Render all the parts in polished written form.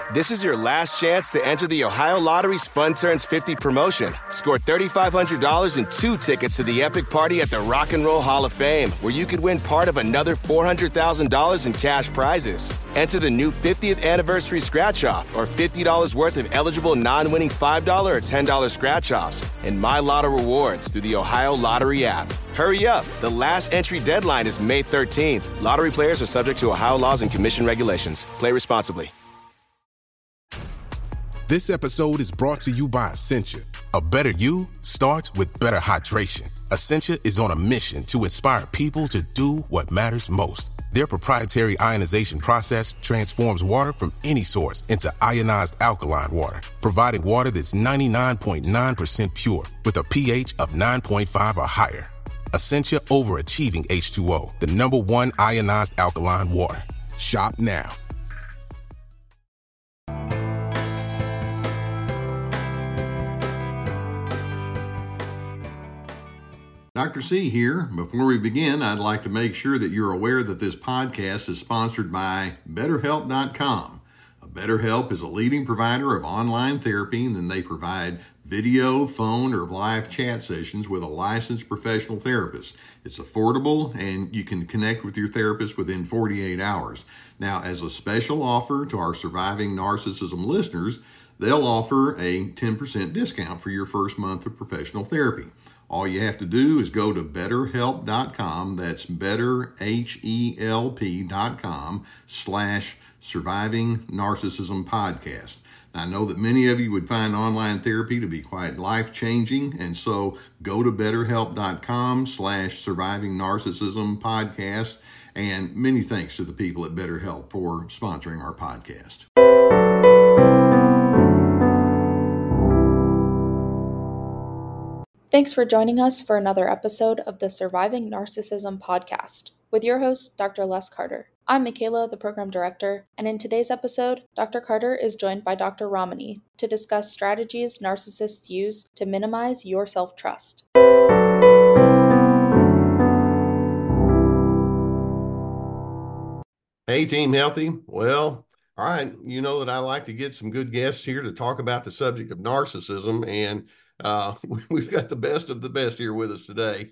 This is your last chance to enter the Ohio Lottery's Fun Turns 50 promotion. Score $3,500 and 2 tickets to the epic party at the Rock and Roll Hall of Fame, where you could win part of another $400,000 in cash prizes. Enter the new 50th anniversary scratch-off or $50 worth of eligible non-winning $5 or $10 scratch-offs and My Lotto rewards through the Ohio Lottery app. Hurry up. The last entry deadline is May 13th. Lottery players are subject to Ohio laws and commission regulations. Play responsibly. This episode is brought to you by Essentia. A better you starts with better hydration. Essentia is on a mission to inspire people to do what matters most. Their proprietary ionization process transforms water from any source into ionized alkaline water, providing water that's 99.9% pure with a pH of 9.5 or higher. Essentia overachieving H2O, the #1 ionized alkaline water. Shop now. Dr. C here. Before we begin, I'd like to make sure that you're aware that this podcast is sponsored by BetterHelp.com. BetterHelp is a leading provider of online therapy, and they provide video, phone, or live chat sessions with a licensed professional therapist. It's affordable, and you can connect with your therapist within 48 hours. Now, as a special offer to our Surviving Narcissism listeners, they'll offer a 10% discount for your first month of professional therapy. All you have to do is go to BetterHelp.com. That's BetterHelp.com/Surviving Narcissism Podcast. Now, I know that many of you would find online therapy to be quite life-changing, and so go to BetterHelp.com/Surviving Narcissism Podcast. And many thanks to the people at BetterHelp for sponsoring our podcast. Thanks for joining us for another episode of the Surviving Narcissism podcast with your host, Dr. Les Carter. I'm Michaela, the program director, and in today's episode, Dr. Carter is joined by Dr. Ramani to discuss strategies narcissists use to minimize your self-trust. Hey, Team Healthy. Well, all right, you know that I like to get some good guests here to talk about the subject of narcissism, and we've got the best of the best here with us today.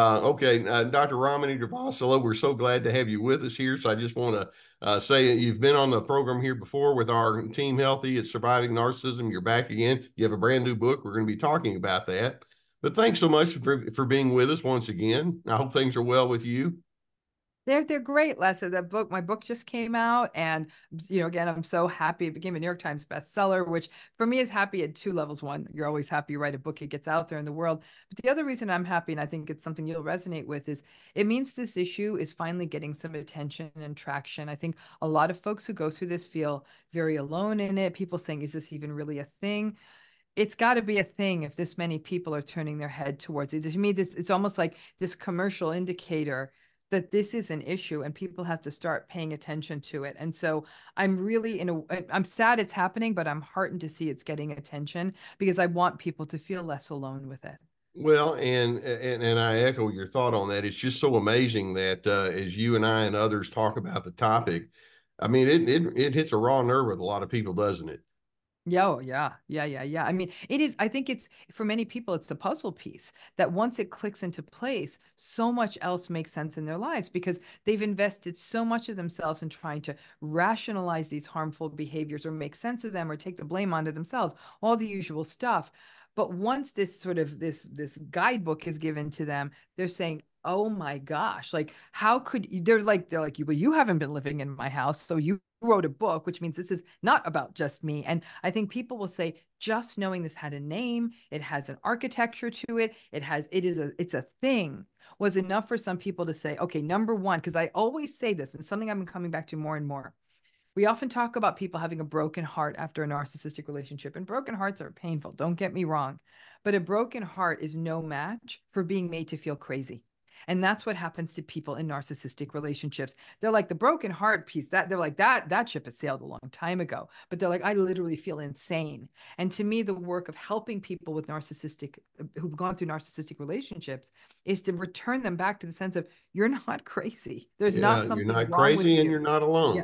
Dr. Ramani Durvasula, we're so glad to have you with us here. So I just want to say you've been on the program here before with our Team Healthy. It's Surviving Narcissism. You're back again. You have a brand new book. We're going to be talking about that. But thanks so much for being with us once again. I hope things are well with you. They're great, Les. My book just came out, and again, I'm so happy. It became a New York Times bestseller, which for me is happy at 2 levels. One, you're always happy you write a book, it gets out there in the world. But the other reason I'm happy, and I think it's something you'll resonate with, is it means this issue is finally getting some attention and traction. I think a lot of folks who go through this feel very alone in it. People saying, is this even really a thing? It's got to be a thing if this many people are turning their head towards it. To me, it's almost like this commercial indicator that this is an issue and people have to start paying attention to it. And so I'm really I'm sad it's happening, but I'm heartened to see it's getting attention because I want people to feel less alone with it. Well, and I echo your thought on that. It's just so amazing that as you and I and others talk about the topic, I mean, it hits a raw nerve with a lot of people, doesn't it? Yeah. I mean, I think it's, for many people, it's the puzzle piece that once it clicks into place, so much else makes sense in their lives because they've invested so much of themselves in trying to rationalize these harmful behaviors or make sense of them or take the blame onto themselves, all the usual stuff. But once this sort of this guidebook is given to them, they're saying, oh my gosh, like how could you, they're like, well, you haven't been living in my house, so you wrote a book, which means this is not about just me. And I think people will say, just knowing this had a name, it has an architecture to it, it's a thing, was enough for some people to say, okay, number one, because I always say this, and something I've been coming back to more and more. We often talk about people having a broken heart after a narcissistic relationship, and broken hearts are painful, don't get me wrong, but a broken heart is no match for being made to feel crazy. And that's what happens to people in narcissistic relationships. They're like the broken heart piece, that they're like that ship has sailed a long time ago, but they're like, I literally feel insane. And to me, the work of helping people with who've gone through narcissistic relationships is to return them back to the sense of, you're not crazy. There's not something you're not wrong crazy with and you. you're not alone. Yeah.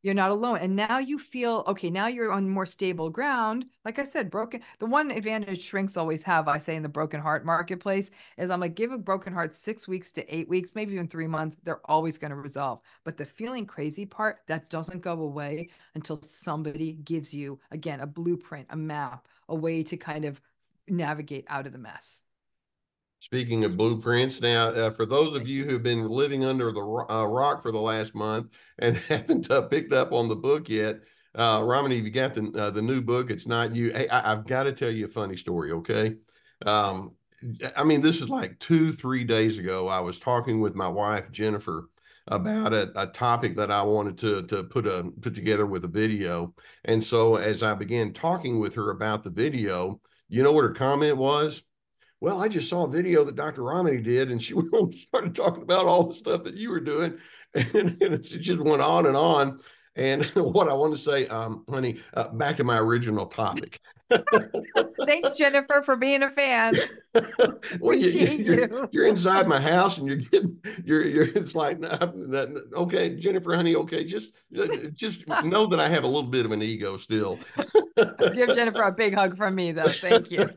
You're not alone. And now you feel, okay, now you're on more stable ground. Like I said, the one advantage shrinks always have, I say, in the broken heart marketplace is I'm like, give a broken heart 6 weeks to 8 weeks, maybe even 3 months. They're always going to resolve. But the feeling crazy part, that doesn't go away until somebody gives you, again, a blueprint, a map, a way to kind of navigate out of the mess. Speaking of blueprints, now for those of you who've been living under the rock for the last month and haven't picked up on the book yet, Ramani, you got the new book. It's Not You. Hey, I've got to tell you a funny story, okay? I mean, this is like 2-3 days ago. I was talking with my wife Jennifer about a topic that I wanted to put together with a video, and so as I began talking with her about the video, you know what her comment was? Well, I just saw a video that Dr. Ramani did, and she started talking about all the stuff that you were doing, and it just went on and on. And what I want to say, honey, back to my original topic. Thanks, Jennifer, for being a fan. Well, you're inside my house, and it's like, okay, Jennifer, honey, okay, just know that I have a little bit of an ego still. Give Jennifer a big hug from me, though. Thank you.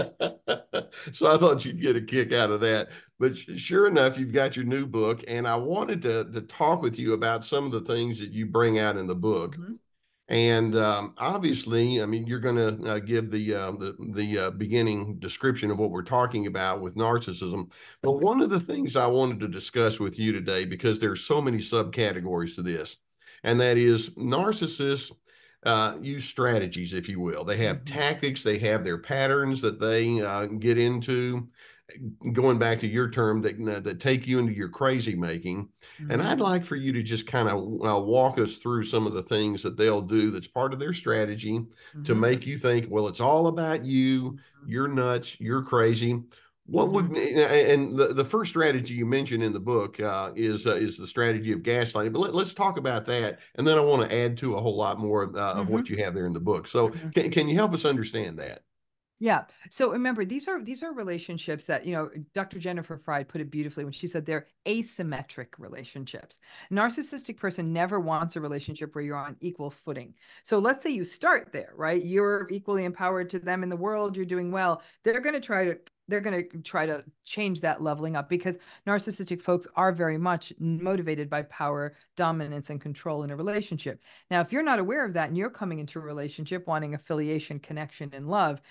So I thought you'd get a kick out of that. But sure enough, you've got your new book, and I wanted to talk with you about some of the things that you bring out in the book. Mm-hmm. And obviously, I mean, you're going to give the beginning description of what we're talking about with narcissism. But one of the things I wanted to discuss with you today, because there's so many subcategories to this, and that is narcissists use strategies, if you will. They have tactics, they have their patterns that they get into, going back to your term, that take you into your crazy making. Mm-hmm. And I'd like for you to just kind of walk us through some of the things that they'll do that's part of their strategy to make you think, well, it's all about you, you're nuts, you're crazy. What would, and the first strategy you mentioned in the book is the strategy of gaslighting. But let's talk about that, and then I want to add to a whole lot more of what you have there in the book. So can you help us understand that? Yeah. So remember, these are relationships that, Dr. Jennifer Freyd put it beautifully when she said they're asymmetric relationships. Narcissistic person never wants a relationship where you're on equal footing. So let's say you start there, right? You're equally empowered to them in the world. You're doing well. They're going to try to change that leveling up, because narcissistic folks are very much motivated by power, dominance, and control in a relationship. Now, if you're not aware of that and you're coming into a relationship wanting affiliation, connection, and love,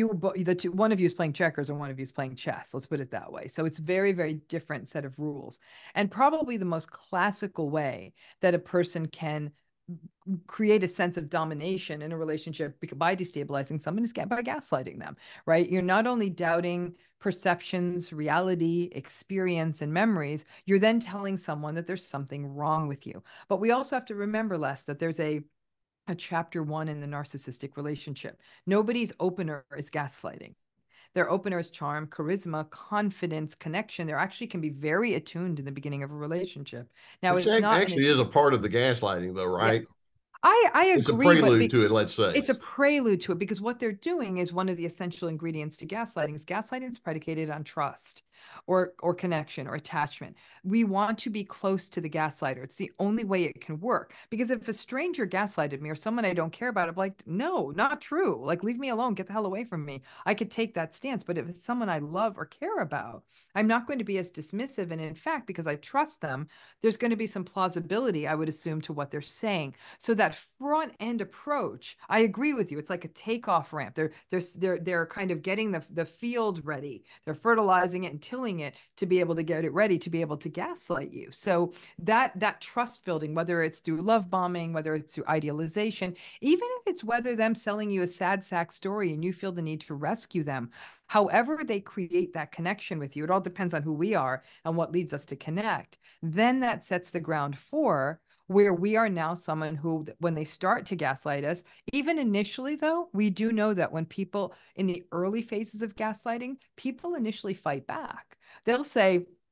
one of you is playing checkers and one of you is playing chess. Let's put it that way. So it's very, very different set of rules. And probably the most classical way that a person can create a sense of domination in a relationship by destabilizing someone is by gaslighting them, right? You're not only doubting perceptions, reality, experience, and memories, you're then telling someone that there's something wrong with you. But we also have to remember, Les, that there's a chapter 1 in the narcissistic relationship. Nobody's opener is gaslighting. Their opener is charm, charisma, confidence, connection. They actually can be very attuned in the beginning of a relationship. Now, which actually is a part of the gaslighting, though, right? Yeah. I agree. It's a prelude to it, let's say. It's a prelude to it, because what they're doing is one of the essential ingredients to gaslighting is predicated on trust or connection or attachment. We want to be close to the gaslighter. It's the only way it can work. Because if a stranger gaslighted me or someone I don't care about, I'm like, no, not true. Like, leave me alone. Get the hell away from me. I could take that stance. But if it's someone I love or care about, I'm not going to be as dismissive. And in fact, because I trust them, there's going to be some plausibility, I would assume, to what they're saying. So that front end approach, I agree with you. It's like a takeoff ramp. They're kind of getting the field ready. They're fertilizing it and tilling it to be able to get it ready to be able to gaslight you. So that trust building, whether it's through love bombing, whether it's through idealization, even if it's whether them selling you a sad sack story and you feel the need to rescue them, however they create that connection with you, it all depends on who we are and what leads us to connect. Then that sets the ground for where we are now someone who, when they start to gaslight us, even initially, though, we do know that when people in the early phases of gaslighting, people initially fight back. They'll say,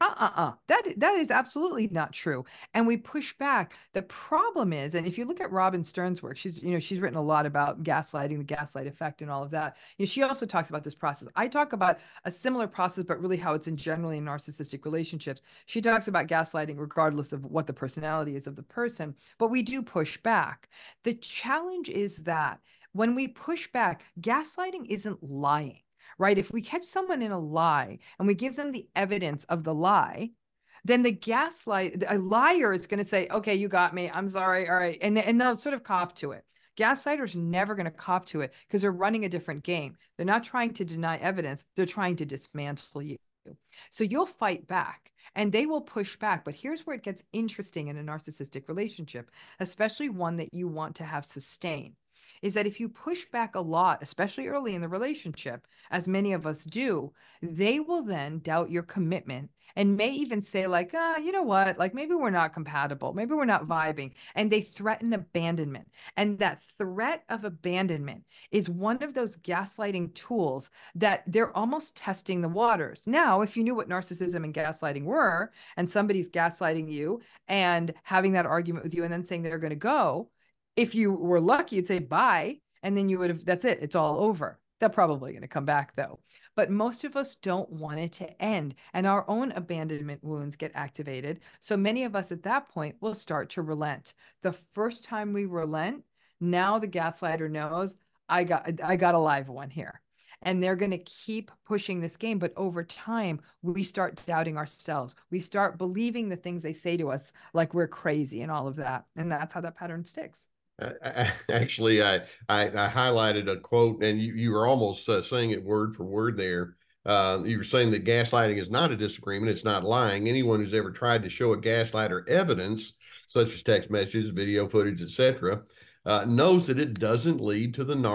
That is absolutely not true. And we push back. The problem is, and if you look at Robin Stern's work, she's written a lot about gaslighting, the gaslight effect, and all of that. She also talks about this process. I talk about a similar process, but really how it's generally in narcissistic relationships. She talks about gaslighting regardless of what the personality is of the person, but we do push back. The challenge is that when we push back, gaslighting isn't lying. Right? If we catch someone in a lie and we give them the evidence of the lie, then a liar is going to say, okay, you got me. I'm sorry. All right. And they'll sort of cop to it. Gaslighters are never going to cop to it because they're running a different game. They're not trying to deny evidence. They're trying to dismantle you. So you'll fight back and they will push back. But here's where it gets interesting in a narcissistic relationship, especially one that you want to have sustain. Is that if you push back a lot, especially early in the relationship, as many of us do, they will then doubt your commitment and may even say like, you know what, like maybe we're not compatible, maybe we're not vibing, and they threaten abandonment. And that threat of abandonment is one of those gaslighting tools that they're almost testing the waters. Now, if you knew what narcissism and gaslighting were, and somebody's gaslighting you and having that argument with you and then saying they're going to go, if you were lucky, you'd say bye, and then you would have, that's it, it's all over. They're probably going to come back though. But most of us don't want it to end, and our own abandonment wounds get activated. So many of us at that point will start to relent. The first time we relent, now the gaslighter knows I got a live one here. And they're going to keep pushing this game. But over time, we start doubting ourselves. We start believing the things they say to us, like we're crazy and all of that. And that's how that pattern sticks. Actually, I highlighted a quote, and you were almost saying it word for word there. You were saying that gaslighting is not a disagreement; it's not lying. Anyone who's ever tried to show a gaslighter evidence, such as text messages, video footage, etc., knows that it doesn't lead to the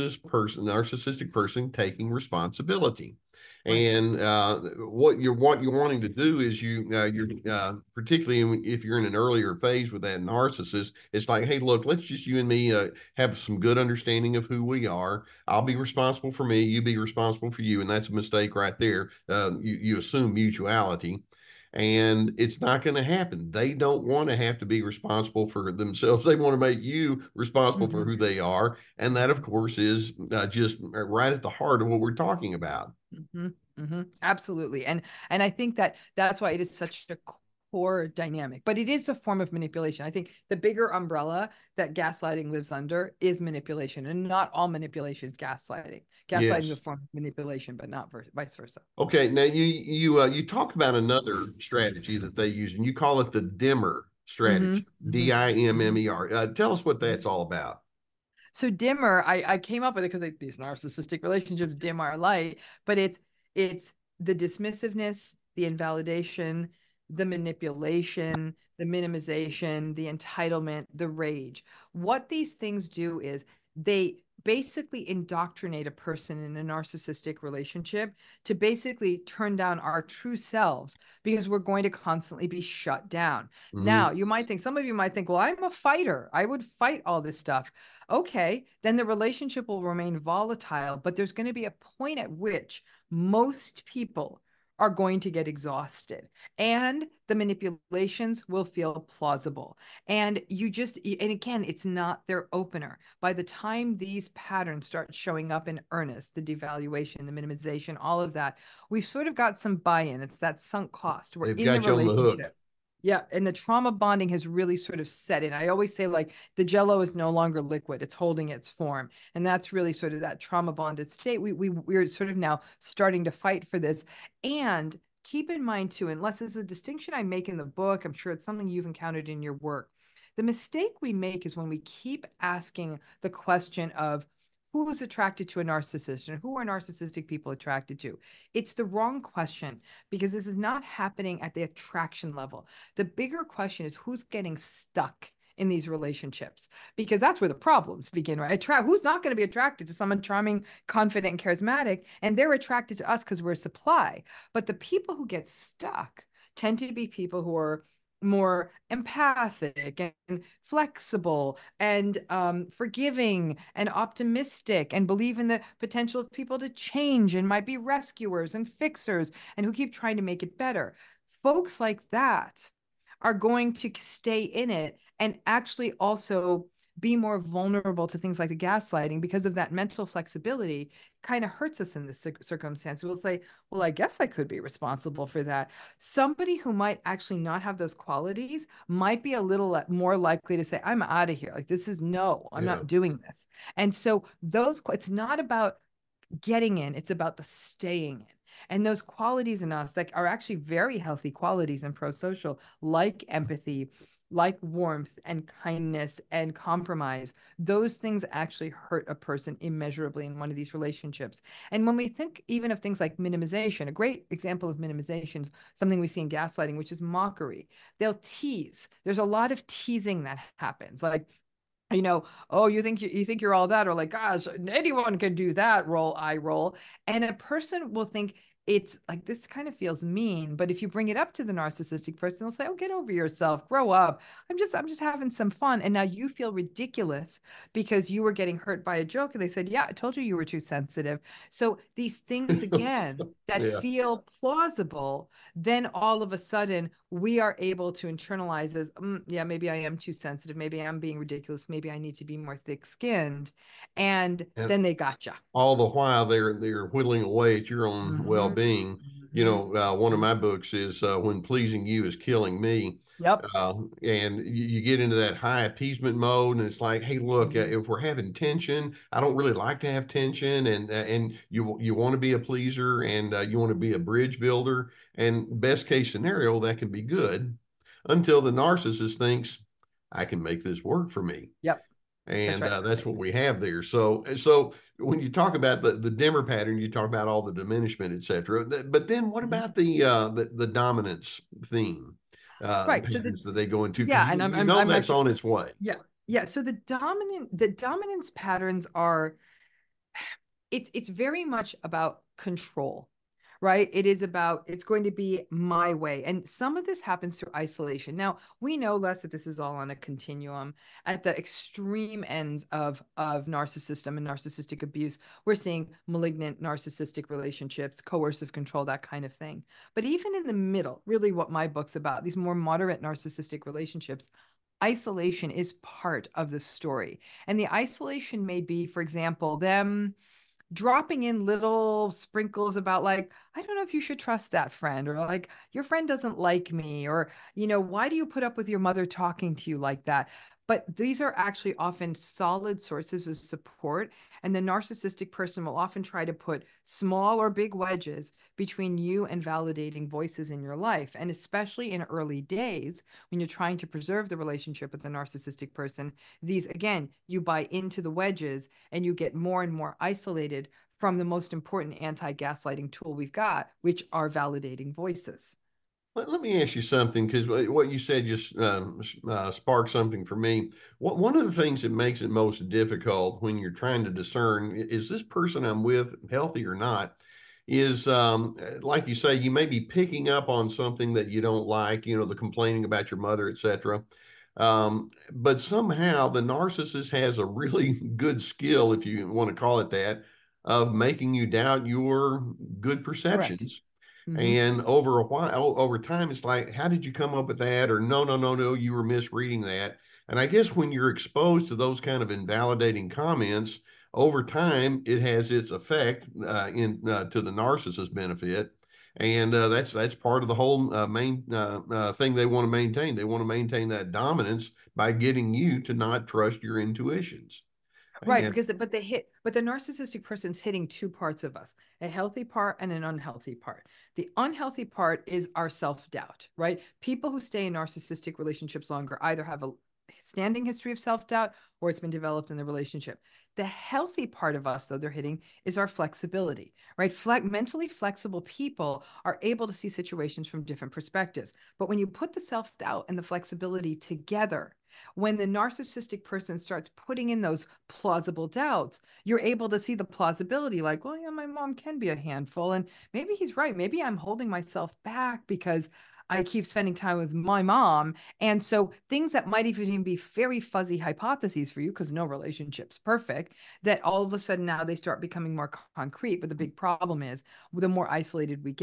narcissistic person taking responsibility. And what you're wanting to do is you're particularly if you're in an earlier phase with that narcissist, it's like, hey, look, let's just you and me have some good understanding of who we are. I'll be responsible for me, you be responsible for you, and that's a mistake right there. You assume mutuality. And it's not going to happen. They don't want to have to be responsible for themselves. They want to make you responsible for who they are. And that, of course, is just right at the heart of what we're talking about. Absolutely. And I think that's why it is such a core dynamic, but it is a form of manipulation. I think the bigger umbrella that gaslighting lives under is manipulation, and not all manipulation is gaslighting. Gaslighting is a form of manipulation, but not vice versa. Okay. Now you talk about another strategy that they use, and you call it the dimmer strategy, DIMMER. Tell us what that's all about. So dimmer, I came up with it because these narcissistic relationships dim our light, but it's the dismissiveness, the invalidation, the manipulation, the minimization, the entitlement, the rage. What these things do is they basically indoctrinate a person in a narcissistic relationship to basically turn down our true selves because we're going to constantly be shut down. Now, some of you might think, well, I'm a fighter. I would fight all this stuff. Okay, then the relationship will remain volatile, but there's going to be a point at which most people are going to get exhausted and the manipulations will feel plausible. And again, it's not their opener. By the time these patterns start showing up in earnest, the devaluation, the minimization, all of that, we've sort of got some buy-in. It's that sunk cost. We're in the relationship. Yeah. And the trauma bonding has really sort of set in. I always say like the Jell-O is no longer liquid. It's holding its form. And that's really sort of that trauma bonded state. We're sort of now starting to fight for this. And keep in mind too, unless there's a distinction I make in the book, I'm sure it's something you've encountered in your work. The mistake we make is when we keep asking the question of, who is attracted to a narcissist and who are narcissistic people attracted to? It's the wrong question because this is not happening at the attraction level. The bigger question is who's getting stuck in these relationships, because that's where the problems begin, right? Who's not going to be attracted to someone charming, confident, and charismatic, and they're attracted to us because we're supply. But the people who get stuck tend to be people who are more empathic and flexible and forgiving and optimistic and believe in the potential of people to change and might be rescuers and fixers and who keep trying to make it better. folks like that are going to stay in it and actually also be more vulnerable to things like the gaslighting because of that mental flexibility. Kind of hurts us in this circumstance. We'll say, well, I guess I could be responsible for that. Somebody who might actually not have those qualities might be a little more likely to say, I'm out of here. Like, this is no, I'm not doing this. And so it's not about getting in, it's about the staying in. And those qualities in us that are actually very healthy qualities and pro-social, like empathy, like warmth and kindness and compromise, those things actually hurt a person immeasurably in one of these relationships. And when we think even of things like minimization, a great example of minimization is something we see in gaslighting, which is mockery. They'll tease. There's a lot of teasing that happens. Like, oh, you think you're all that, or like, gosh, anyone can do that, roll, eye roll. And a person will think it's like, this kind of feels mean. But if you bring it up to the narcissistic person, they'll say, oh, get over yourself, grow up. I'm just having some fun. And now you feel ridiculous because you were getting hurt by a joke. And they said, yeah, I told you were too sensitive. So these things, again, that feel plausible, then all of a sudden we are able to internalize as, yeah, maybe I am too sensitive. Maybe I'm being ridiculous. Maybe I need to be more thick-skinned. And then they gotcha. All the while they're whittling away at your own well-being. One of my books is When Pleasing You is Killing Me. Yep. And you get into that high appeasement mode, and it's like, hey, look, if we're having tension, I don't really like to have tension, and you want to be a pleaser, and you want to be a bridge builder, and best case scenario, that can be good until the narcissist thinks, I can make this work for me. Yep. And that's what we have there. So when you talk about the dimmer pattern, you talk about all the diminishment, et cetera. But then what about the dominance theme? Right. So that they go into. Yeah, and I'm that's actually on its way. Yeah. Yeah. So the dominance patterns are, it's very much about control. Right? It's going to be my way. And some of this happens through isolation. Now, we know, Les, that this is all on a continuum. At the extreme ends of narcissism and narcissistic abuse, we're seeing malignant narcissistic relationships, coercive control, that kind of thing. But even in the middle, really what my book's about, these more moderate narcissistic relationships, isolation is part of the story. And the isolation may be, for example, them dropping in little sprinkles about, like, I don't know if you should trust that friend, or like, your friend doesn't like me, or, why do you put up with your mother talking to you like that? But these are actually often solid sources of support. And the narcissistic person will often try to put small or big wedges between you and validating voices in your life. And especially in early days, when you're trying to preserve the relationship with the narcissistic person, these, again, you buy into the wedges and you get more and more isolated from the most important anti-gaslighting tool we've got, which are validating voices. Let me ask you something, because what you said just sparked something for me. One of the things that makes it most difficult when you're trying to discern, is this person I'm with healthy or not, is like you say, you may be picking up on something that you don't like, the complaining about your mother, etc. But somehow the narcissist has a really good skill, if you want to call it that, of making you doubt your good perceptions. Correct. And over time, it's like, how did you come up with that? Or no, you were misreading that. And I guess when you're exposed to those kind of invalidating comments, over time, it has its effect to the narcissist's benefit. And that's part of the whole main thing they want to maintain. They want to maintain that dominance by getting you to not trust your intuitions. Right, because the narcissistic person's hitting two parts of us, a healthy part and an unhealthy part. The unhealthy part is our self-doubt, right? People who stay in narcissistic relationships longer either have a standing history of self-doubt or it's been developed in the relationship. The healthy part of us, though, they're hitting is our flexibility, right? Mentally flexible people are able to see situations from different perspectives. But when you put the self-doubt and the flexibility together, when the narcissistic person starts putting in those plausible doubts, you're able to see the plausibility, like, well, yeah, my mom can be a handful, and maybe he's right. Maybe I'm holding myself back because I keep spending time with my mom. And so things that might even be very fuzzy hypotheses for you, because no relationship's perfect, that all of a sudden now they start becoming more concrete. But the big problem is, the more isolated we get,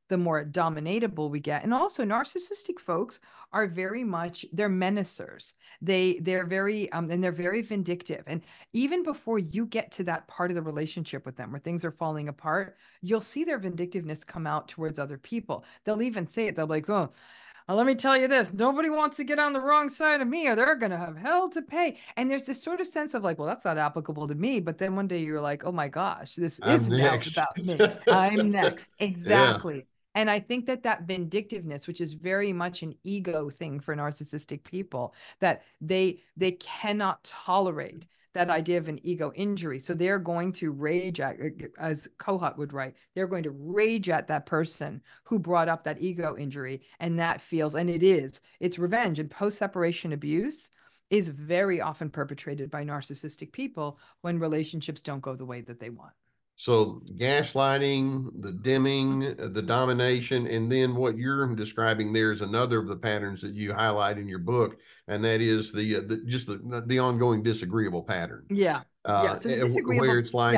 the more dominatable we get. And also narcissistic folks are very much, they're menacers. They're very, and they're very vindictive. And even before you get to that part of the relationship with them where things are falling apart, you'll see their vindictiveness come out towards other people. They'll even say it. They'll be like, oh, let me tell you this, nobody wants to get on the wrong side of me or they're going to have hell to pay. And there's this sort of sense of like, well, that's not applicable to me. But then one day you're like, oh my gosh, this is now about me. I'm next. Exactly. Yeah. And I think that vindictiveness, which is very much an ego thing for narcissistic people, that they cannot tolerate that idea of an ego injury. So they're going to rage at, as Kohut would write, they're going to rage at that person who brought up that ego injury. And that feels, and it's revenge. And post-separation abuse is very often perpetrated by narcissistic people when relationships don't go the way that they want. So gaslighting, the dimming, the domination, and then what you're describing there is another of the patterns that you highlight in your book, and that is the ongoing disagreeable pattern. Yeah. So where it's like,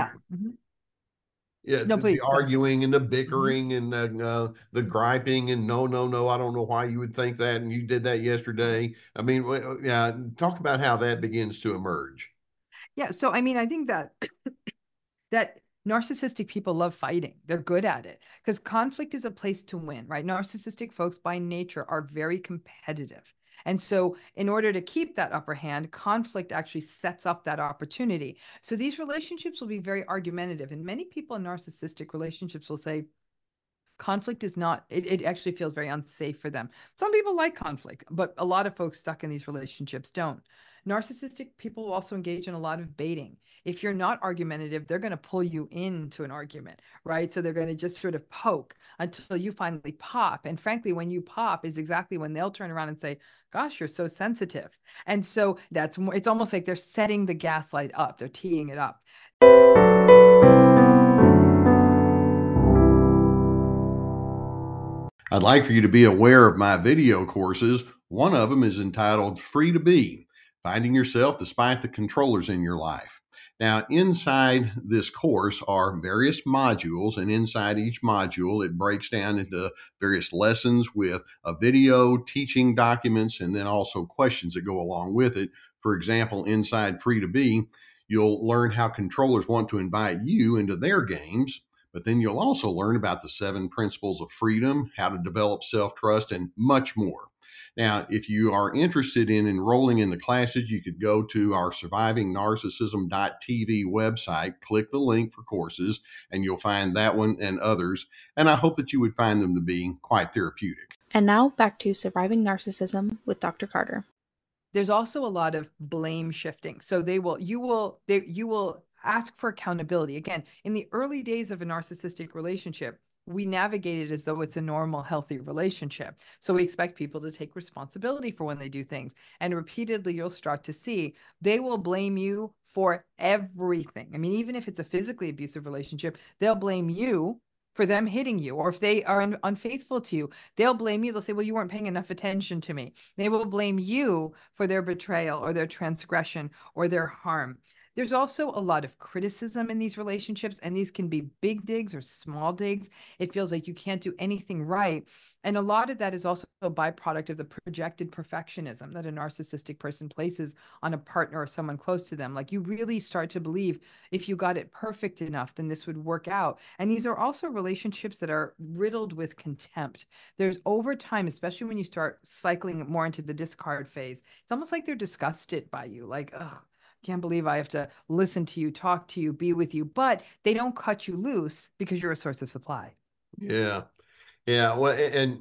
the arguing and the bickering and the griping and no, I don't know why you would think that, and you did that yesterday. I mean, talk about how that begins to emerge. Yeah. So I mean, I think that narcissistic people love fighting. They're good at it because conflict is a place to win, right? Narcissistic folks by nature are very competitive. And so in order to keep that upper hand, conflict actually sets up that opportunity. So these relationships will be very argumentative. And many people in narcissistic relationships will say, conflict is not, it actually feels very unsafe for them. Some people like conflict, but a lot of folks stuck in these relationships don't. Narcissistic people will also engage in a lot of baiting. If you're not argumentative, they're going to pull you into an argument, right? So they're going to just sort of poke until you finally pop. And frankly, when you pop is exactly when they'll turn around and say, gosh, you're so sensitive. And so it's almost like they're setting the gaslight up. They're teeing it up. I'd like for you to be aware of my video courses. One of them is entitled Free to Be, Finding Yourself Despite the Controllers in Your Life. Now, inside this course are various modules, and inside each module, it breaks down into various lessons with a video, teaching documents, and then also questions that go along with it. For example, inside Free to Be, you'll learn how controllers want to invite you into their games. But then you'll also learn about the 7 principles of freedom, how to develop self-trust, and much more. Now, if you are interested in enrolling in the classes, you could go to our survivingnarcissism.tv website, click the link for courses, and you'll find that one and others. And I hope that you would find them to be quite therapeutic. And now back to Surviving Narcissism with Dr. Carter. There's also a lot of blame shifting. So you will ask for accountability. Again, in the early days of a narcissistic relationship, we navigate it as though it's a normal, healthy relationship. So we expect people to take responsibility for when they do things. And repeatedly, you'll start to see they will blame you for everything. I mean, even if it's a physically abusive relationship, they'll blame you for them hitting you. Or if they are unfaithful to you, they'll blame you. They'll say, well, you weren't paying enough attention to me. They will blame you for their betrayal or their transgression or their harm. There's also a lot of criticism in these relationships, and these can be big digs or small digs. It feels like you can't do anything right. And a lot of that is also a byproduct of the projected perfectionism that a narcissistic person places on a partner or someone close to them. Like you really start to believe if you got it perfect enough, then this would work out. And these are also relationships that are riddled with contempt. There's over time, especially when you start cycling more into the discard phase, it's almost like they're disgusted by you. Like, ugh, can't believe I have to listen to you, talk to you, be with you, but they don't cut you loose because you're a source of supply. Yeah. Yeah. Well, and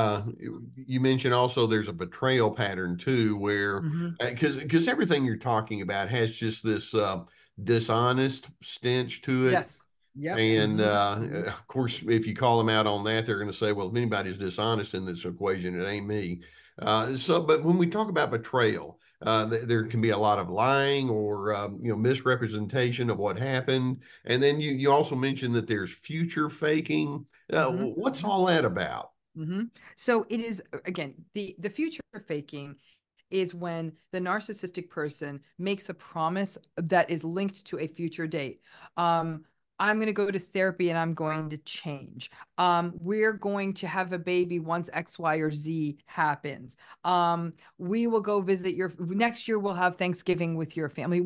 you mentioned also there's a betrayal pattern too, where because everything you're talking about has just this dishonest stench to it. Yes. Yep. And of course, if you call them out on that, they're going to say, well, if anybody's dishonest in this equation, it ain't me. But when we talk about betrayal, there can be a lot of lying or misrepresentation of what happened. And then you also mentioned that there's future faking. What's all that about? So it is, again, the future faking is when the narcissistic person makes a promise that is linked to a future date. I'm going to go to therapy and I'm going to change. We're going to have a baby once X, Y, or Z happens. We will go visit your next year. We'll have Thanksgiving with your family.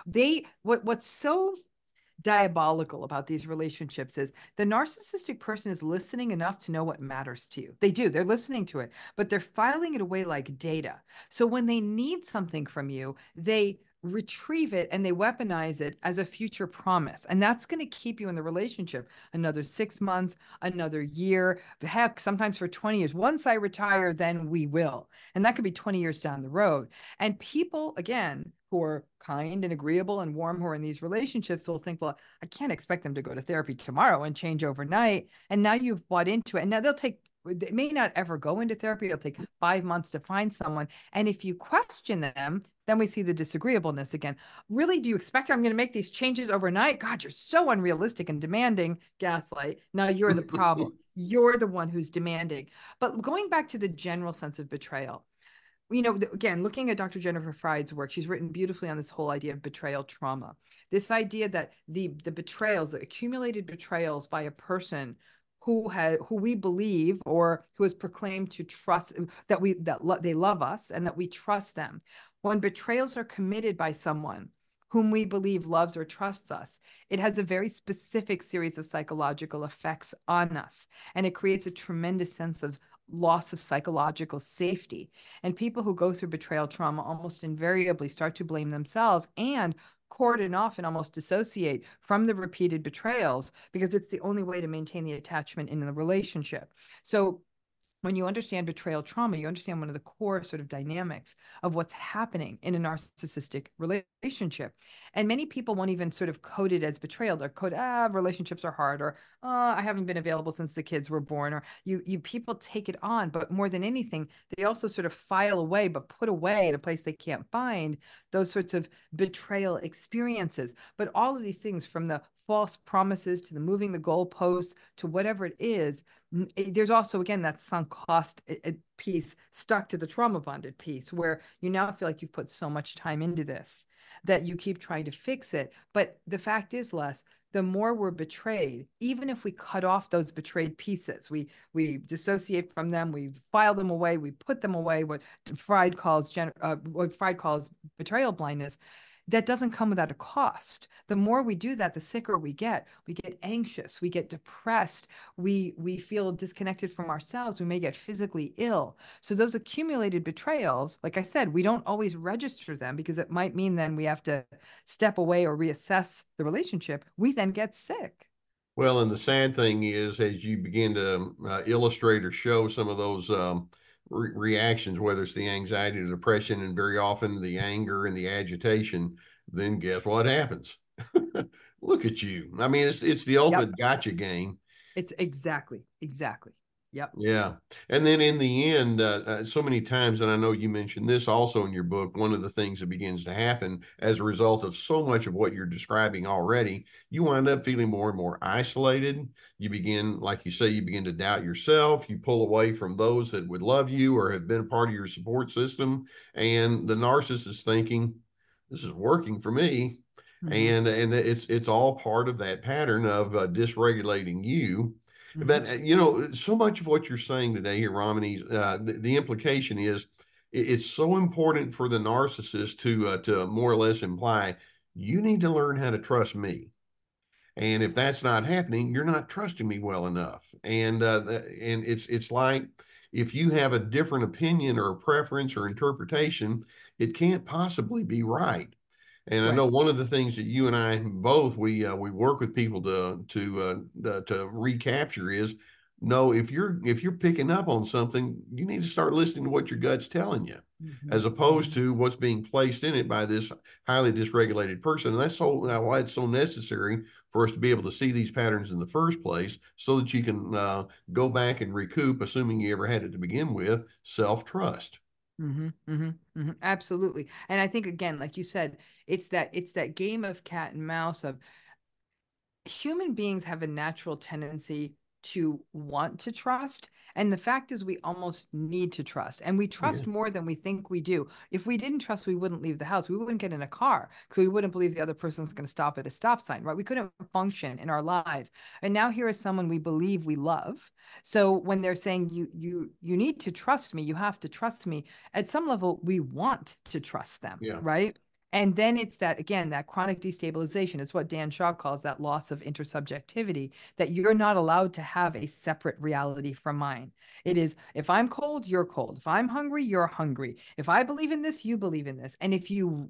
What's so diabolical about these relationships is the narcissistic person is listening enough to know what matters to you. They do, they're listening to it, but they're filing it away like data. So when they need something from you, they retrieve it and they weaponize it as a future promise. And that's going to keep you in the relationship another 6 months, another year, heck, sometimes for 20 years. Once I retire, then we will. And that could be 20 years down the road. And people, again, who are kind and agreeable and warm, who are in these relationships will think, well, I can't expect them to go to therapy tomorrow and change overnight. And now you've bought into it. And now they may not ever go into therapy. It'll take 5 months to find someone. And if you question them, then we see the disagreeableness again. Really, do you expect I'm going to make these changes overnight? God, you're so unrealistic and demanding. Gaslight. Now you're the problem. You're the one who's demanding. But going back to the general sense of betrayal, again, looking at Dr. Jennifer Fried's work, she's written beautifully on this whole idea of betrayal trauma. This idea that the betrayals, the accumulated betrayals by a person who we believe or who is proclaimed to trust, they love us and that we trust them. When betrayals are committed by someone whom we believe loves or trusts us, it has a very specific series of psychological effects on us. And it creates a tremendous sense of loss of psychological safety. And people who go through betrayal trauma almost invariably start to blame themselves and cordon off and almost dissociate from the repeated betrayals because it's the only way to maintain the attachment in the relationship. So when you understand betrayal trauma, you understand one of the core sort of dynamics of what's happening in a narcissistic relationship. And many people won't even sort of code it as betrayal. They're code, relationships are hard, or I haven't been available since the kids were born, or you people take it on. But more than anything, they also sort of file away, but put away in a place they can't find those sorts of betrayal experiences. But all of these things, from the false promises to the moving the goalposts to whatever it is, there's also, again, that sunk cost piece stuck to the trauma bonded piece where you now feel like you've put so much time into this that you keep trying to fix it. But the fact is, Les, the more we're betrayed, even if we cut off those betrayed pieces, we dissociate from them, we file them away, we put them away, what Fried calls betrayal blindness, that doesn't come without a cost. The more we do that, the sicker we get. We get anxious, we get depressed, we feel disconnected from ourselves, we may get physically ill. So those accumulated betrayals, like I said, we don't always register them because it might mean then we have to step away or reassess the relationship. We then get sick. Well, and the sad thing is, as you begin to illustrate or show some of those reactions, whether it's the anxiety or depression, and very often the anger and the agitation, then guess what happens? Look at you. I mean, it's the ultimate gotcha game. It's exactly. Yep. Yeah. And then in the end, so many times, and I know you mentioned this also in your book, one of the things that begins to happen as a result of so much of what you're describing already, you wind up feeling more and more isolated. You begin, like you say, you begin to doubt yourself. You pull away from those that would love you or have been part of your support system. And the narcissist is thinking, this is working for me. Mm-hmm. And it's all part of that pattern of dysregulating you. Mm-hmm. But, so much of what you're saying today here, Ramani, the implication is it's so important for the narcissist to more or less imply, you need to learn how to trust me. And if that's not happening, you're not trusting me well enough. And it's like, if you have a different opinion or a preference or interpretation, it can't possibly be right. And right. I know one of the things that you and I both, we work with people to recapture is, no, if you're picking up on something, you need to start listening to what your gut's telling you, mm-hmm. as opposed to what's being placed in it by this highly dysregulated person. And that's why it's so necessary for us to be able to see these patterns in the first place, so that you can go back and recoup, assuming you ever had it to begin with, self-trust. Mm-hmm, mm-hmm, mm-hmm. Absolutely. And I think, again, like you said, it's that game of cat and mouse of human beings have a natural tendency to want to trust. And the fact is, we almost need to trust, and we trust more than we think we do. If we didn't trust, we wouldn't leave the house. We wouldn't get in a car because we wouldn't believe the other person's going to stop at a stop sign, right? We couldn't function in our lives. And now here is someone we believe we love. So when they're saying you need to trust me, you have to trust me, at some level, we want to trust them, right? And then it's that, again, that chronic destabilization. It's what Dan Shaw calls that loss of intersubjectivity, that you're not allowed to have a separate reality from mine. It is, if I'm cold, you're cold. If I'm hungry, you're hungry. If I believe in this, you believe in this. And if you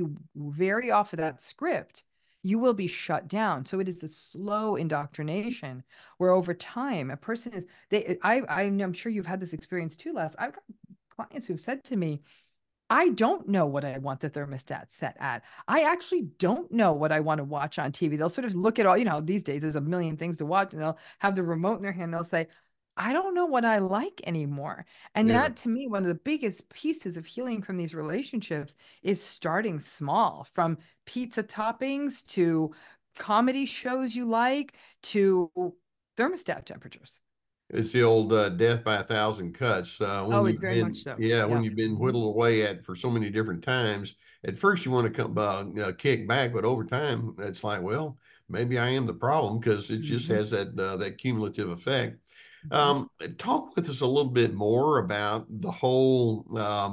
vary off of that script, you will be shut down. So it is a slow indoctrination where over time a person is, I'm sure you've had this experience too, Les. I've got clients who've said to me, I don't know what I want the thermostat set at. I actually don't know what I want to watch on TV. They'll sort of look at all, these days there's a million things to watch, and they'll have the remote in their hand. They'll say, I don't know what I like anymore. And that, to me, one of the biggest pieces of healing from these relationships is starting small, from pizza toppings to comedy shows you like to thermostat temperatures. It's the old death by a thousand cuts. When you've very been, much so. when you've been whittled away at for so many different times. At first, you want to come kick back, but over time, it's like, well, maybe I am the problem, because it just has that cumulative effect. Talk with us a little bit more about the whole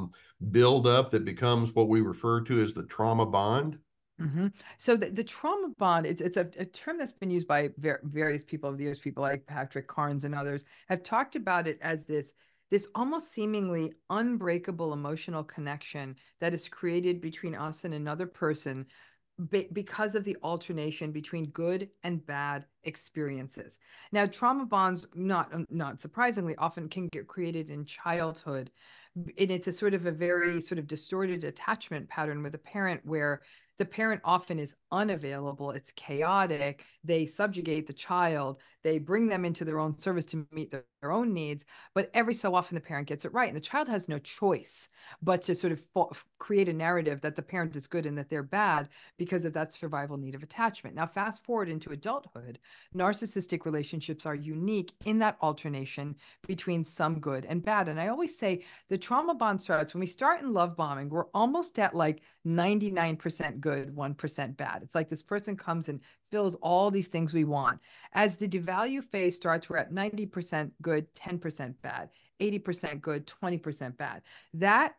buildup that becomes what we refer to as the trauma bond. So the trauma bond, it's a term that's been used by various people over the years. People like Patrick Carnes and others have talked about it as this almost seemingly unbreakable emotional connection that is created between us and another person because of the alternation between good and bad experiences. Now, trauma bonds, not surprisingly, often can get created in childhood. And it's a very sort of distorted attachment pattern with a parent, where the parent often is unavailable. It's chaotic. They subjugate the child. They bring them into their own service to meet their own needs. But every so often, the parent gets it right. And the child has no choice but to sort of create a narrative that the parent is good and that they're bad because of that survival need of attachment. Now, fast forward into adulthood, narcissistic relationships are unique in that alternation between some good and bad. And I always say the trauma bond starts when we start in love bombing. We're almost at like 99% good, 1% bad. It's like this person comes and fills all these things we want. As the devalue phase starts, we're at 90% good, 10% bad, 80% good, 20% bad. That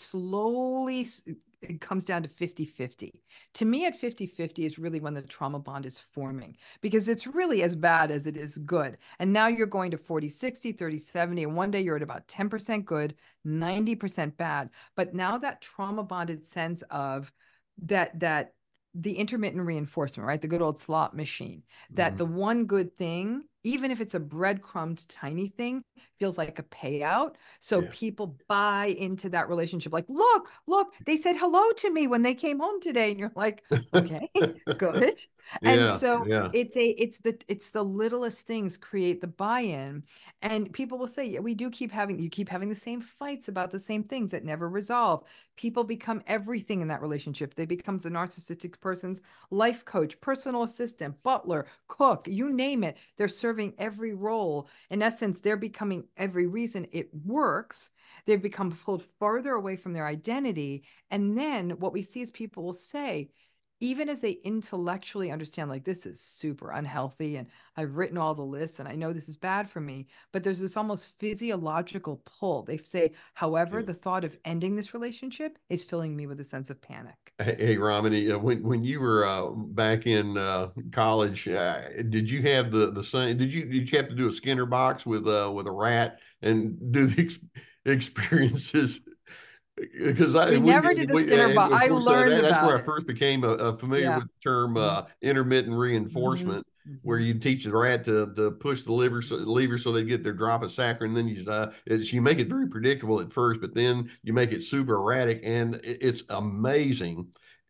slowly it comes down to 50-50. To me, at 50-50 is really when the trauma bond is forming, because it's really as bad as it is good. And now you're going to 40-60, 30-70, and one day you're at about 10% good, 90% bad. But now that trauma bonded sense of that the intermittent reinforcement, right? The good old slot machine, that the one good thing, even if it's a breadcrumbed tiny thing, feels like a payout. So people buy into that relationship. Like, look, they said hello to me when they came home today. And you're like, okay, good. And so it's the littlest things create the buy-in. And people will say, you keep having the same fights about the same things that never resolve. People become everything in that relationship. They become the narcissistic person's life coach, personal assistant, butler, cook, you name it. They're serving every role. In essence, they're becoming every reason it works. They've become pulled farther away from their identity. And then what we see is people will say, even as they intellectually understand, like, this is super unhealthy and I've written all the lists and I know this is bad for me, but there's this almost physiological pull. They say, however, the thought of ending this relationship is filling me with a sense of panic. Hey, Ramani, when you were back in college, did you have the same? Did you have to do a Skinner box with a rat and do the experiences? Because we never did the Skinner box. I learned about that's where it. I first became familiar with the term intermittent reinforcement, where you teach the rat to push the lever so they get their drop of saccharin, and then you make it very predictable at first, but then you make it super erratic, and it's amazing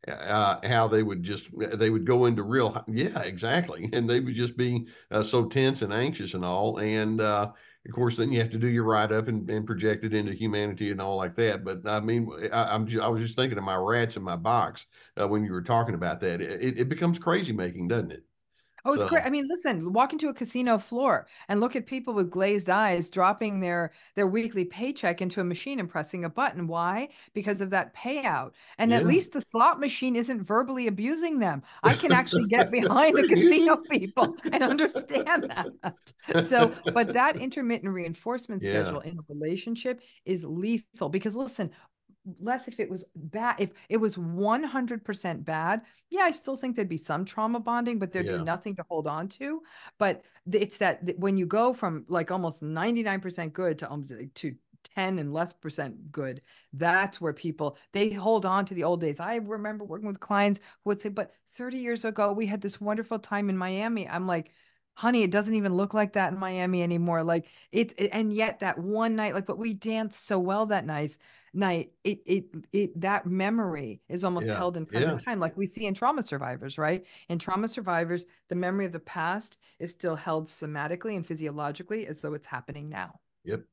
how they would go into real exactly, and they would just be so tense and anxious and all, and of course, then you have to do your write-up and project it into humanity and all like that. But I mean, I was just thinking of my rats in my box when you were talking about that. It becomes crazy making, doesn't it? Oh, it's great. So I mean, listen, walk into a casino floor and look at people with glazed eyes dropping their weekly paycheck into a machine and pressing a button. Why? Because of that payout. And at yeah. least the slot machine isn't verbally abusing them. I can actually get behind the Pretty casino good. people and understand that. So, but that intermittent reinforcement Yeah. schedule in a relationship is lethal because listen, less if it was bad, if it was 100% bad, yeah, I still think there'd be some trauma bonding, but there'd be Yeah. nothing to hold on to. But it's that when you go from like almost 99% good to almost to 10 and less percent good, that's where people they hold on to the old days. I remember working with clients who would say, but 30 years ago we had this wonderful time in Miami. I'm like, honey, it doesn't even look like that in Miami anymore. Like and yet that one night, like, but we danced so well that night, that memory is almost Yeah. held in Yeah. present time, like we see in trauma survivors, right? In trauma survivors, the memory of the past is still held somatically and physiologically as though it's happening now. Yep.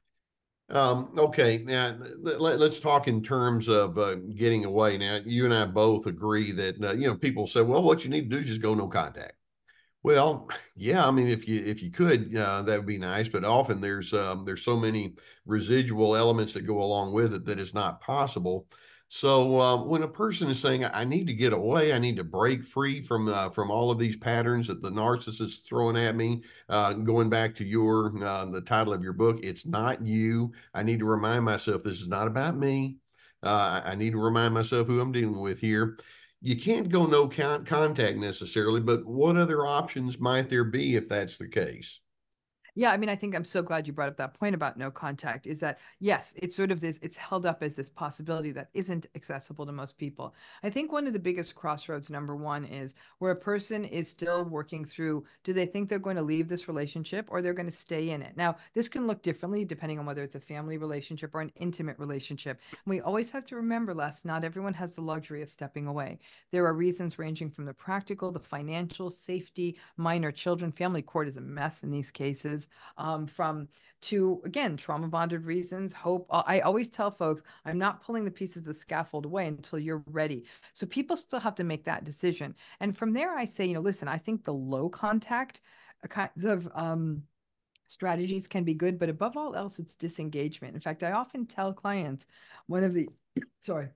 Okay, now let's talk in terms of getting away. Now, you and I both agree that people say, "Well, what you need to do is just go no contact." Well, yeah, I mean, if you could, that would be nice. But often there's so many residual elements that go along with it that it's not possible. So when a person is saying, "I need to get away, I need to break free from all of these patterns that the narcissist is throwing at me," going back to your the title of your book, "It's Not You." I need to remind myself this is not about me. I need to remind myself who I'm dealing with here. You can't go no contact necessarily, but what other options might there be if that's the case? Yeah, I mean, I think I'm so glad you brought up that point about no contact is that, yes, it's sort of this, it's held up as this possibility that isn't accessible to most people. I think one of the biggest crossroads, number one, is where a person is still working through, do they think they're going to leave this relationship or they're going to stay in it? Now, this can look differently depending on whether it's a family relationship or an intimate relationship. And we always have to remember, Les, not everyone has the luxury of stepping away. There are reasons ranging from the practical, the financial, safety, minor children. Family court is a mess in these cases, from to again trauma bonded reasons, hope. I always tell folks, I'm not pulling the pieces of the scaffold away until you're ready. So people still have to make that decision. And from there, I say, listen, I think the low contact kinds of strategies can be good, but above all else, it's disengagement. In fact, I often tell clients one of the sorry.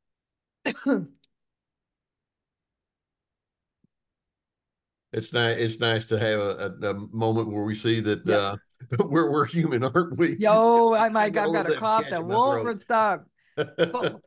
It's nice to have a moment where we see that Yeah. we're human, aren't we? Yo, I got a I've little got a bit of a cough catch that in my won't throat. stop. But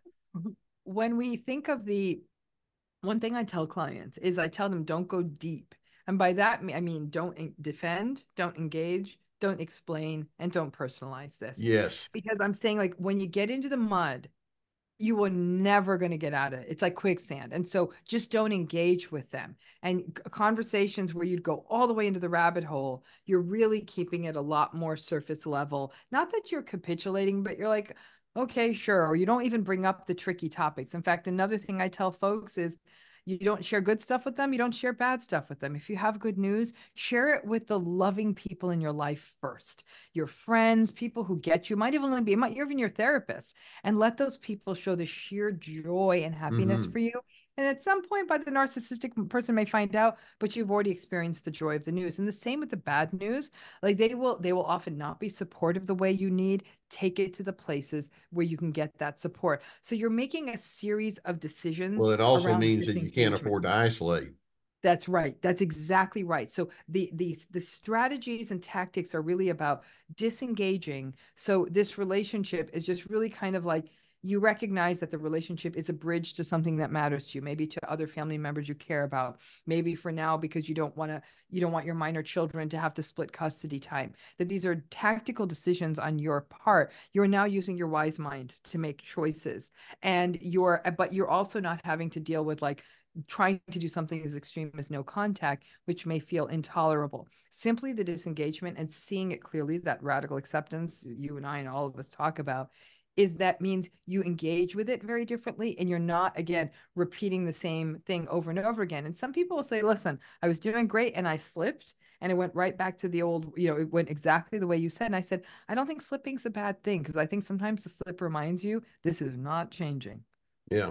when we think of the one thing I tell clients is I tell them don't go deep. And by that, I mean don't defend, don't engage, don't explain, and don't personalize this. Yes. Because I'm saying, like, when you get into the mud, you are never going to get out of it. It's like quicksand. And so just don't engage with them. And conversations where you'd go all the way into the rabbit hole, you're really keeping it a lot more surface level. Not that you're capitulating, but you're like, okay, sure. Or you don't even bring up the tricky topics. In fact, another thing I tell folks is you don't share good stuff with them. You don't share bad stuff with them. If you have good news, share it with the loving people in your life first. Your friends, people who get you, might even be, even your therapist, and let those people show the sheer joy and happiness Mm-hmm. for you. And at some point, by the narcissistic person may find out, but you've already experienced the joy of the news. And the same with the bad news. Like they will often not be supportive the way you need. Take it to the places where you can get that support. So you're making a series of decisions Well, it also around means that you can't disengagement. afford to isolate. That's right. That's exactly right. So the strategies and tactics are really about disengaging. So this relationship is just really kind of like you recognize that the relationship is a bridge to something that matters to you, maybe to other family members you care about, maybe for now because you don't want your minor children to have to split custody time. That these are tactical decisions on your part. You're now using your wise mind to make choices, and but you're also not having to deal with like trying to do something as extreme as no contact, which may feel intolerable. Simply the disengagement and seeing it clearly, that radical acceptance you and I and all of us talk about, is that means you engage with it very differently and you're not, again, repeating the same thing over and over again. And some people will say, listen, I was doing great and I slipped and it went right back to the old, it went exactly the way you said. And I said, I don't think slipping's a bad thing because I think sometimes the slip reminds you this is not changing. Yeah.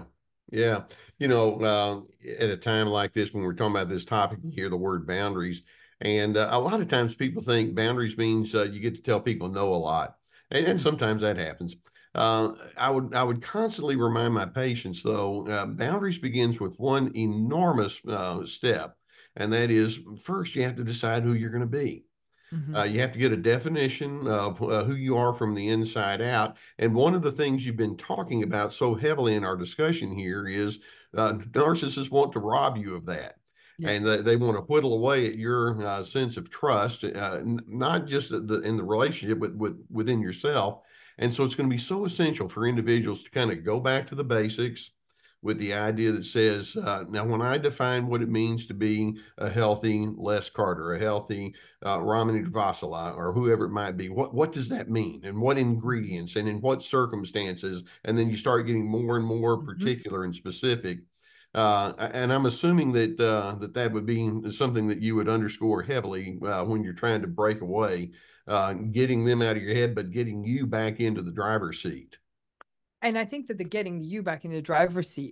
Yeah. At a time like this, when we're talking about this topic, you hear the word boundaries. And a lot of times people think boundaries means you get to tell people no a lot. And sometimes that happens. I would constantly remind my patients, though, boundaries begins with one enormous step. And that is, first, you have to decide who you're going to be. You have to get a definition of who you are from the inside out. And one of the things you've been talking about so heavily in our discussion here is narcissists want to rob you of that. Yeah. And they want to whittle away at your sense of trust, not just in the relationship, but within yourself. And so it's going to be so essential for individuals to kind of go back to the basics with the idea that says, now, when I define what it means to be a healthy Les Carter, a healthy Ramani Vassala, or whoever it might be, what does that mean? And what ingredients and in what circumstances? And then you start getting more and more particular and specific. And I'm assuming that that would be something that you would underscore heavily when you're trying to break away, getting them out of your head, but getting you back into the driver's seat. And I think that the getting you back in the driver's seat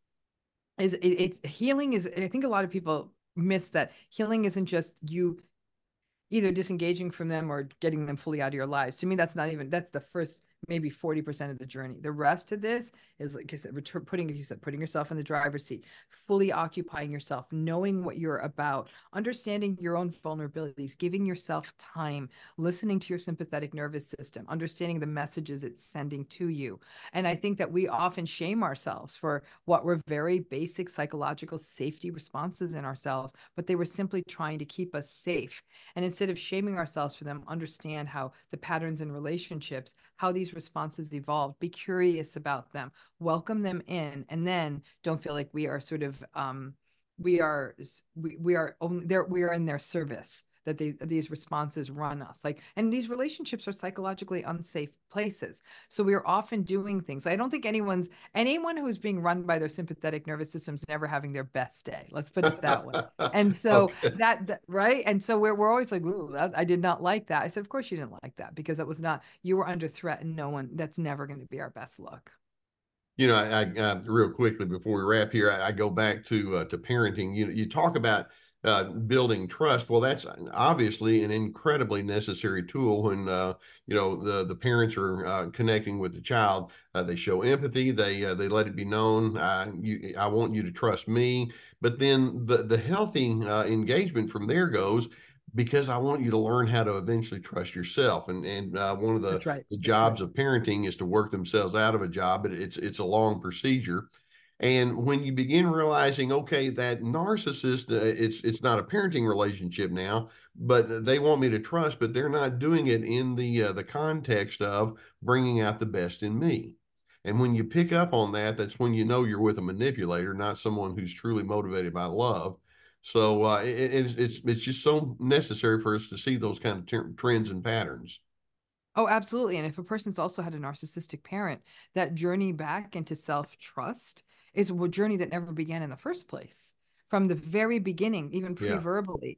it's healing is, I think a lot of people miss that healing isn't just you either disengaging from them or getting them fully out of your lives. To me, that's the first maybe 40% of the journey. The rest of this is, like I said, putting yourself in the driver's seat, fully occupying yourself, knowing what you're about, understanding your own vulnerabilities, giving yourself time, listening to your sympathetic nervous system, understanding the messages it's sending to you. And I think that we often shame ourselves for what were very basic psychological safety responses in ourselves, but they were simply trying to keep us safe. And instead of shaming ourselves for them, understand how the patterns in relationships, how these responses evolved, be curious about them, welcome them in, and then don't feel like we are sort of we are only there, we are in their service, that these responses run us, like, and these relationships are psychologically unsafe places. So we are often doing things. I don't think anyone who's being run by their sympathetic nervous system is never having their best day. Let's put it that way. And so Okay. that right. And so we're always like, ooh, I did not like that. I said, of course you didn't like that, because that was not, you were under threat, and that's never going to be our best look. I real quickly before we wrap here, I go back to parenting. You talk about building trust. Well, that's obviously an incredibly necessary tool when the parents are connecting with the child. They show empathy. They let it be known. I want you to trust me. But then the healthy engagement from there goes, because I want you to learn how to eventually trust yourself. And one of That's right. the That's right. jobs of parenting is to work themselves out of a job, but it's a long procedure. And when you begin realizing, okay, that narcissist, it's not a parenting relationship now, but they want me to trust, but they're not doing it in the context of bringing out the best in me. And when you pick up on that, that's when you know you're with a manipulator, not someone who's truly motivated by love. So it's just so necessary for us to see those kind of trends and patterns. Oh, absolutely. And if a person's also had a narcissistic parent, that journey back into self-trust is a journey that never began in the first place. From the very beginning, even Yeah. pre-verbally,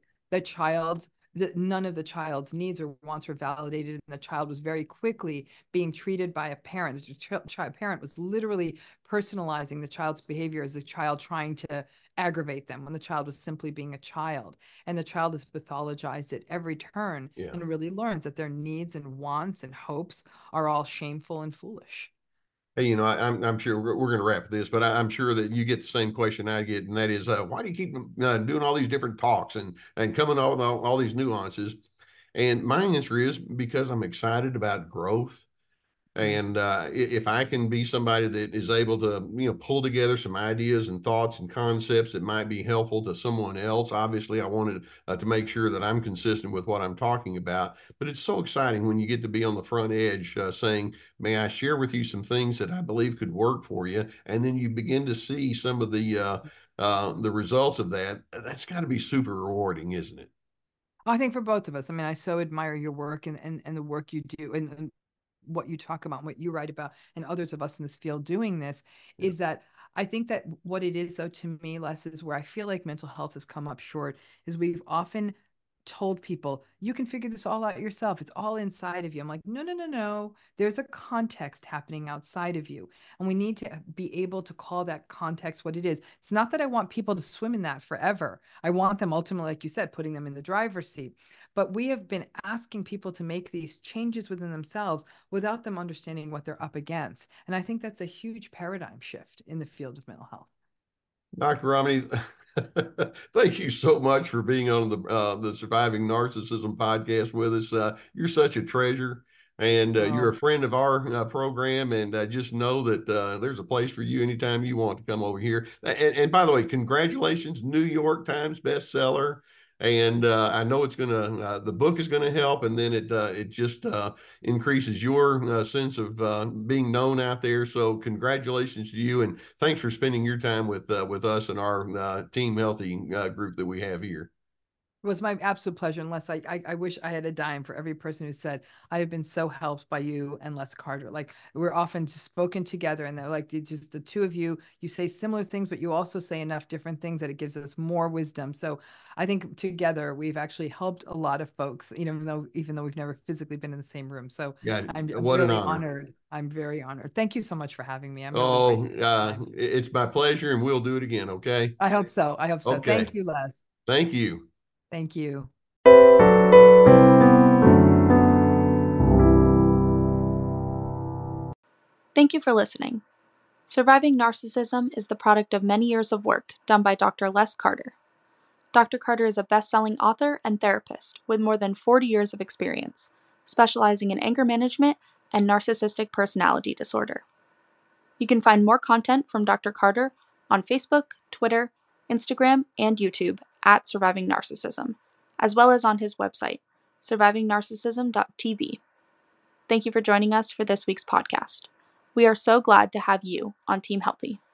none of the child's needs or wants were validated, and the child was very quickly being treated by a parent. The parent was literally personalizing the child's behavior as a child trying to aggravate them, when the child was simply being a child. And the child is pathologized at every turn, Yeah. and really learns that their needs and wants and hopes are all shameful and foolish. Hey, I'm sure we're going to wrap this, but I'm sure that you get the same question I get, and that is, why do you keep doing all these different talks and coming up with all these nuances? And my answer is, because I'm excited about growth. And if I can be somebody that is able to, pull together some ideas and thoughts and concepts that might be helpful to someone else, obviously I wanted to make sure that I'm consistent with what I'm talking about. But it's so exciting when you get to be on the front edge saying, may I share with you some things that I believe could work for you? And then you begin to see some of the results of that. That's got to be super rewarding, isn't it? I think for both of us, I mean, I so admire your work and the work you do, and what you talk about, what you write about, and others of us in this field doing this, Yeah. is that I think that what it is, though, to me, Les, is where I feel like mental health has come up short, is we've often told people, you can figure this all out yourself. It's all inside of you. I'm like, no, no, no, no. There's a context happening outside of you. And we need to be able to call that context what it is. It's not that I want people to swim in that forever. I want them ultimately, like you said, putting them in the driver's seat. But we have been asking people to make these changes within themselves without them understanding what they're up against. And I think that's a huge paradigm shift in the field of mental health. Dr. Romney, thank you so much for being on the Surviving Narcissism podcast with us. You're such a treasure, and you're a friend of our program, and just know that there's a place for you anytime you want to come over here. And by the way, congratulations, New York Times bestseller. And I know it's going to, the book is going to help, and then it just increases your sense of being known out there. So congratulations to you, and thanks for spending your time with us and our Team Healthy group that we have here. It was my absolute pleasure. And Les, I wish I had a dime for every person who said, I have been so helped by you and Les Carter. Like, we're often just spoken together, and they're like, just the two of you, you say similar things, but you also say enough different things that it gives us more wisdom. So I think together we've actually helped a lot of folks, even though we've never physically been in the same room. So yeah, I'm what really an honor. Honored. I'm very honored. Thank you so much for having me. It's my pleasure, and we'll do it again. Okay. I hope so. Okay. Thank you, Les. Thank you. Thank you. Thank you for listening. Surviving Narcissism is the product of many years of work done by Dr. Les Carter. Dr. Carter is a best-selling author and therapist with more than 40 years of experience, specializing in anger management and narcissistic personality disorder. You can find more content from Dr. Carter on Facebook, Twitter, Instagram, and YouTube at Surviving Narcissism, as well as on his website, survivingnarcissism.tv. Thank you for joining us for this week's podcast. We are so glad to have you on Team Healthy.